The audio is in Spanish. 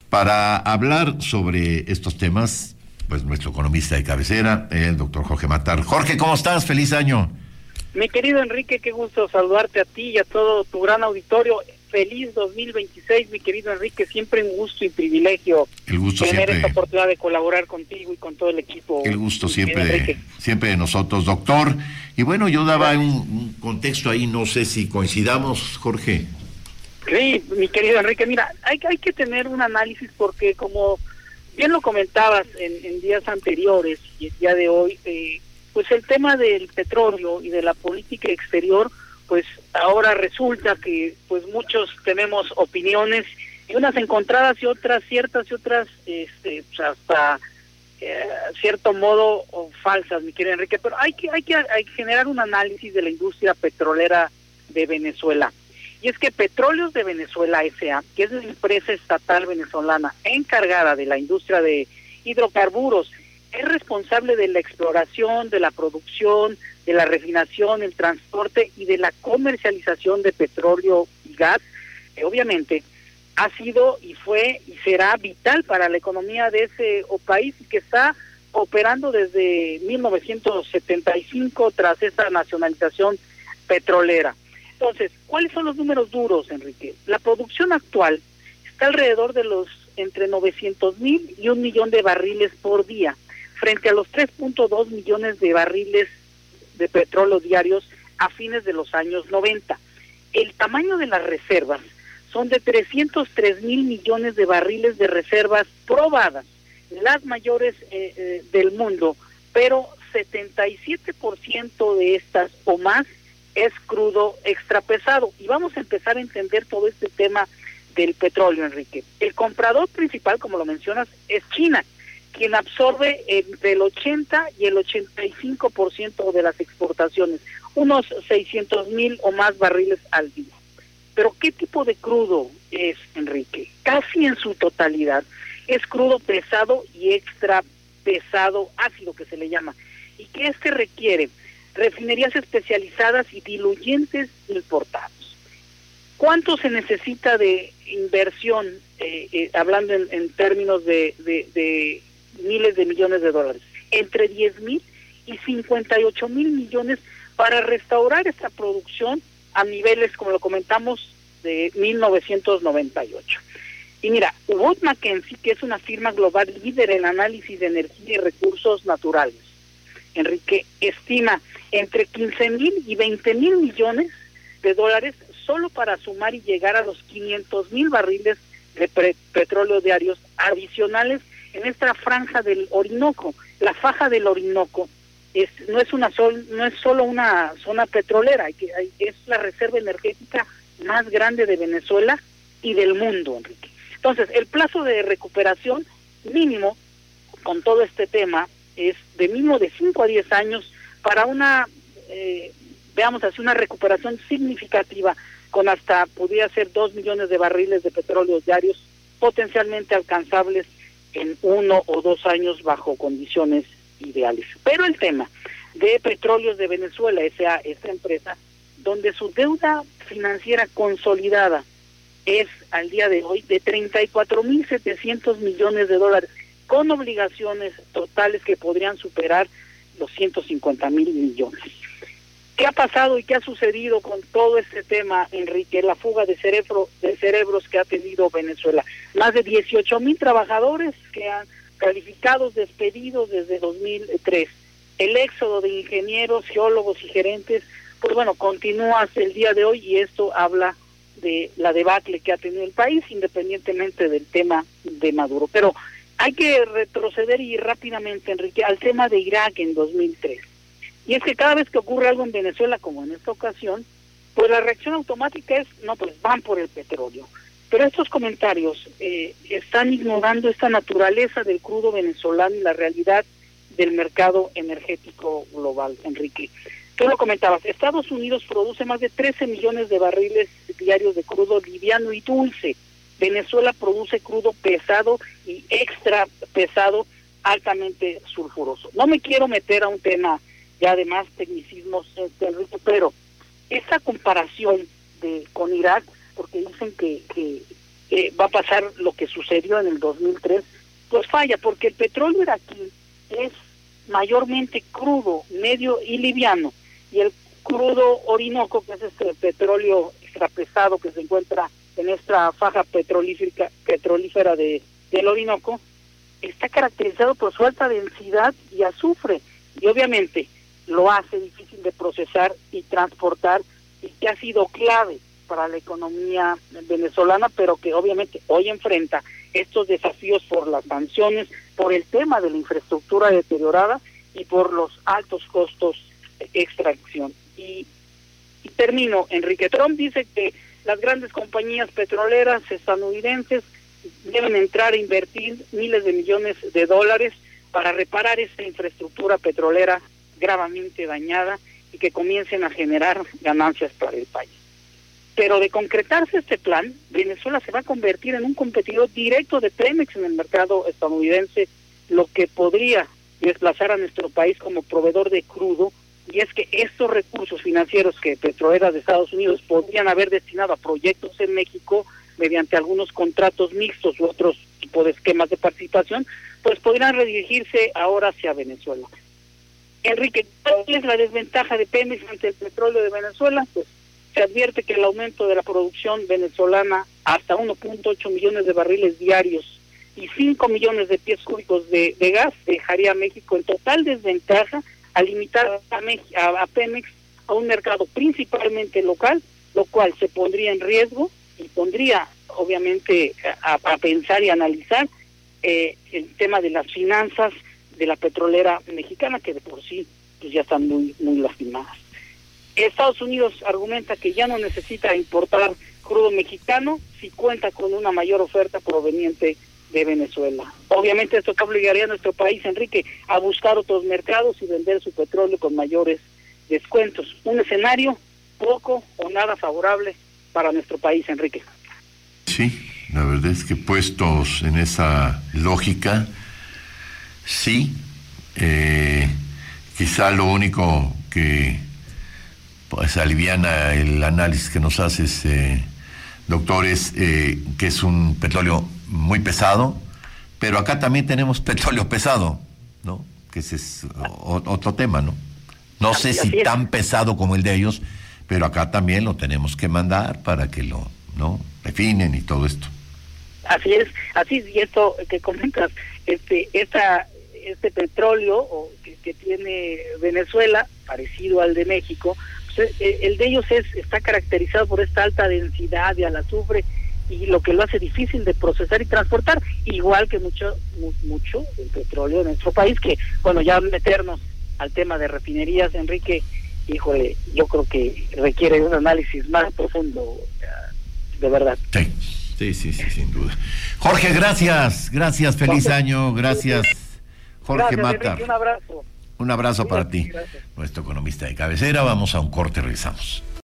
Para hablar sobre estos temas, pues nuestro economista de cabecera, el doctor Jorge Matar. Jorge, ¿cómo estás? ¡Feliz año! Mi querido Enrique, qué gusto saludarte a ti y a todo tu gran auditorio. Feliz 2026, mi querido Enrique, siempre un gusto y privilegio tener esta oportunidad de colaborar contigo y con todo el equipo. El gusto siempre de nosotros, doctor. Y bueno, yo daba un contexto ahí, no sé si coincidamos, Jorge. Sí, mi querido Enrique, mira, hay que tener un análisis porque como bien lo comentabas en días anteriores y el día de hoy, pues el tema del petróleo y de la política exterior, pues ahora resulta que pues muchos tenemos opiniones y unas encontradas y otras ciertas y otras pues hasta cierto modo falsas, mi querido Enrique, pero hay que generar un análisis de la industria petrolera de Venezuela. Y es que Petróleos de Venezuela S.A., que es la empresa estatal venezolana encargada de la industria de hidrocarburos, es responsable de la exploración, de la producción, de la refinación, el transporte y de la comercialización de petróleo y gas. Obviamente ha sido y fue y será vital para la economía de ese país que está operando desde 1975 tras esta nacionalización petrolera. Entonces, ¿cuáles son los números duros, Enrique? La producción actual está alrededor de los entre 900,000 y 1,000,000 de barriles por día, frente a los 3.2 millones de barriles de petróleo diarios a fines de los años 90. El tamaño de las reservas son de 303,000 millones de barriles de reservas probadas, las mayores del mundo, pero 77% de estas o más es crudo extrapesado. Y vamos a empezar a entender todo este tema del petróleo, Enrique. El comprador principal, como lo mencionas, es China, quien absorbe entre el 80 y el 85% de las exportaciones, unos 600,000 o más barriles al día. Pero ¿qué tipo de crudo es, Enrique? Casi en su totalidad es crudo pesado y extra pesado ácido, que se le llama, y que requiere refinerías especializadas y diluyentes importados. ¿Cuánto se necesita de inversión, hablando en términos de miles de millones de dólares? Entre 10,000 y 58,000 millones para restaurar esta producción a niveles, como lo comentamos, de 1998. Y mira, Wood Mackenzie, que es una firma global líder en análisis de energía y recursos naturales, Enrique, estima entre 15,000 y 20,000 millones de dólares solo para sumar y llegar a los 500,000 barriles de petróleo diarios adicionales en esta franja del Orinoco. La faja del Orinoco no es solo una zona petrolera, es la reserva energética más grande de Venezuela y del mundo, Enrique. Entonces, el plazo de recuperación mínimo con todo este tema es de mínimo de 5 a 10 años para una, veamos así, una recuperación significativa con hasta, podría ser 2 millones de barriles de petróleo diarios, potencialmente alcanzables en 1 o 2 años bajo condiciones ideales. Pero el tema de Petróleos de Venezuela, esta empresa, donde su deuda financiera consolidada es al día de hoy de 34,700 millones de dólares, con obligaciones totales que podrían superar los 150,000 millones. ¿Qué ha pasado y qué ha sucedido con todo este tema, Enrique? La fuga de cerebros que ha tenido Venezuela. Más de 18,000 trabajadores que han calificados despedidos desde 2003. El éxodo de ingenieros, geólogos y gerentes, pues bueno, continúa hasta el día de hoy, y esto habla de la debacle que ha tenido el país, independientemente del tema de Maduro. Pero hay que retroceder y rápidamente, Enrique, al tema de Irak en 2003. Y es que cada vez que ocurre algo en Venezuela, como en esta ocasión, pues la reacción automática es, no, pues van por el petróleo. Pero estos comentarios están ignorando esta naturaleza del crudo venezolano y la realidad del mercado energético global, Enrique. Tú lo comentabas, Estados Unidos produce más de 13 millones de barriles diarios de crudo liviano y dulce. Venezuela produce crudo pesado y extra pesado, altamente sulfuroso. No me quiero meter a un tema ya de más tecnicismos, pero esta comparación con Irak, porque dicen que va a pasar lo que sucedió en el 2003, pues falla, porque el petróleo iraquí es mayormente crudo, medio y liviano, y el crudo Orinoco, que es este petróleo extrapesado que se encuentra en esta faja petrolífera del Orinoco, está caracterizado por su alta densidad y azufre, y obviamente lo hace difícil de procesar y transportar, y que ha sido clave para la economía venezolana, pero que obviamente hoy enfrenta estos desafíos por las sanciones, por el tema de la infraestructura deteriorada y por los altos costos de extracción. Y termino, Enrique. Trump dice que las grandes compañías petroleras estadounidenses deben entrar a invertir miles de millones de dólares para reparar esta infraestructura petrolera gravemente dañada y que comiencen a generar ganancias para el país. Pero de concretarse este plan, Venezuela se va a convertir en un competidor directo de Pemex en el mercado estadounidense, lo que podría desplazar a nuestro país como proveedor de crudo, y es que estos recursos financieros que petroleras de Estados Unidos podrían haber destinado a proyectos en México mediante algunos contratos mixtos u otros tipos de esquemas de participación, pues podrían redirigirse ahora hacia Venezuela. Enrique, ¿cuál es la desventaja de Pemex ante el petróleo de Venezuela? Pues se advierte que el aumento de la producción venezolana hasta 1.8 millones de barriles diarios y 5 millones de pies cúbicos de gas dejaría a México en total desventaja al limitar a Pemex a un mercado principalmente local, lo cual se pondría en riesgo y pondría obviamente a pensar y analizar el tema de las finanzas de la petrolera mexicana, que de por sí pues ya están muy lastimadas. Estados Unidos argumenta que ya no necesita importar crudo mexicano si cuenta con una mayor oferta proveniente de Venezuela. Obviamente esto obligaría a nuestro país, Enrique, a buscar otros mercados y vender su petróleo con mayores descuentos. Un escenario poco o nada favorable para nuestro país, Enrique. Sí, la verdad es que puestos en esa lógica, sí, quizá lo único que pues aliviana el análisis que nos haces, doctor, es que es un petróleo muy pesado, pero acá también tenemos petróleo pesado, ¿no? Que ese es otro tema, ¿no? No sé si tan pesado como el de ellos, pero acá también lo tenemos que mandar para que lo, ¿no?, refinen y todo esto. Así es, y esto que comentas, este petróleo que tiene Venezuela, parecido al de México, pues, el de ellos está caracterizado por esta alta densidad y al azufre, y lo que lo hace difícil de procesar y transportar, igual que mucho el petróleo de nuestro país, que bueno, ya meternos al tema de refinerías, Enrique, híjole, yo creo que requiere un análisis más profundo, de verdad. Sí, sin duda. Jorge, gracias, feliz año, gracias, Jorge Matar. Un abrazo. Un abrazo para ti. Gracias. Nuestro economista de cabecera. Vamos a un corte, regresamos.